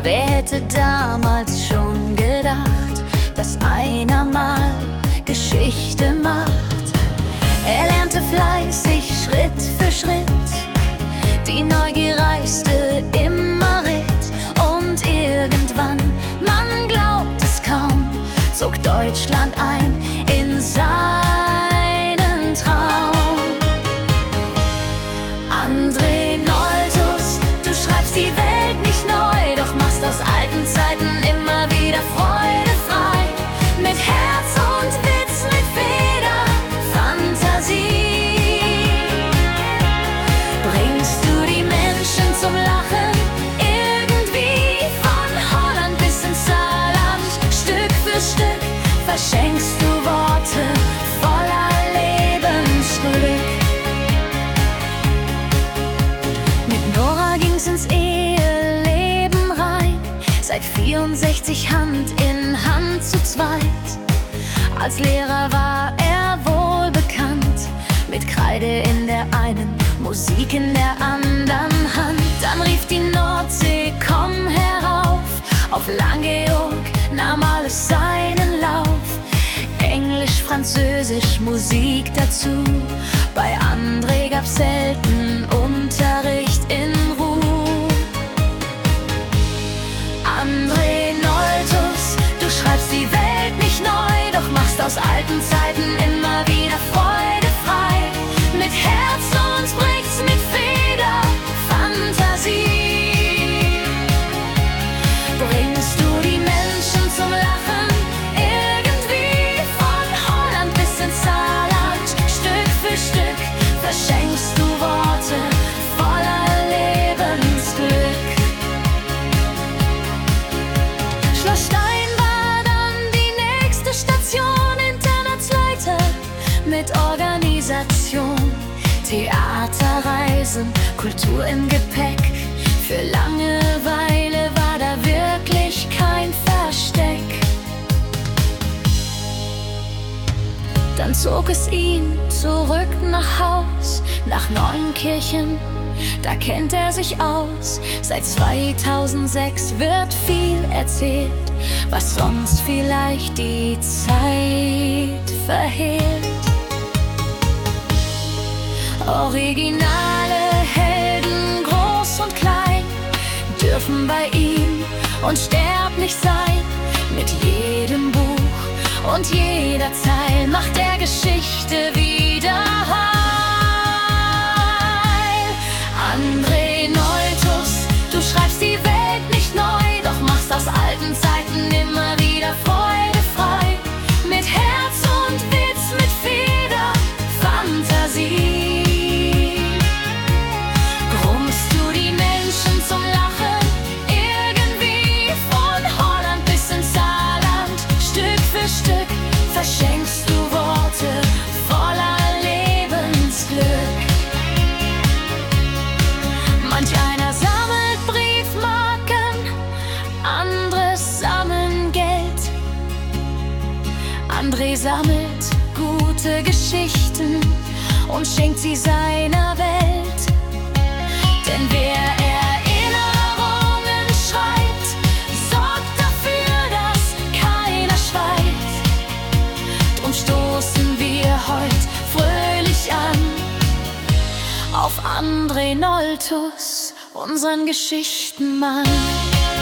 Wer hätte damals schon gedacht, dass einer mal Geschichte macht? Er lernte fleißig Schritt für Schritt, die Neugier reiste immer Ritt. Und irgendwann, man glaubt es kaum, zog Deutschland ein in seinen Traum. André Noldtus, du schreibst die Welt nicht neu, doch machst aus alten Zeiten immer wieder Freude frei. Mit Herz und Witz, mit Feder, Fantasie bringst du die Menschen zum Lachen. Irgendwie von Holland bis ins Saarland, Stück für Stück verschenkst du Worte voller Lebensglück. Mit Nora ging's ins Eheleben rein, seit 64 Hand in Hand zu zweit. Als Lehrer war er wohl bekannt, mit Kreide in der einen, Musik in der anderen Hand. Dann rief die Nordsee, komm herauf, auf Langeoog nahm alles seinen Lauf. Englisch, Französisch, Musik dazu, bei André gab's selten Unterricht in Ruhe. André Noldtus, du schreibst die Welt nicht neu, doch machst aus alten Zeiten immer wieder Freude frei. Mit Herz und sprichst mit Feder, Fantasie bringst du die Menschen zum Lachen. Irgendwie von Holland bis ins Saarland, Stück für Stück verschenkst du Worte voller Lebensglück. Schloss Stein war dann die nächste Station, Internatsleiter mit Organisation. Theaterreisen, Kultur im Gepäck, für Langeweile war da wirklich kein Versteck. Dann zog es ihn zurück nach Haus, nach Neunkirchen, da kennt er sich aus. Seit 2006 wird viel erzählt, was sonst vielleicht die Zeit verhehlt. Originale Helden, groß und klein, dürfen bei ihm unsterblich sein. Mit jedem Buch und jeder Zeil macht er Geschichte wieder heil. André Noldtus, du schreibst die Welt nicht neu, doch machst aus alten Zeiten immer wieder Freude frei. Mit Herz und Witz, mit Feder, Fantasie brummst du die Menschen zum Lachen. Irgendwie von Holland bis ins Saarland, Stück für Stück verschenkst du Worte voller Lebensglück. Manch einer sammelt Briefmarken, andere sammeln Geld. André sammelt gute Geschichten und schenkt sie seiner Welt. Denn wer Erinnerungen schreibt, sorgt dafür, dass keiner schweigt. Drum stoßen wir heut fröhlich an auf André Noldtus, unseren Geschichtenmann.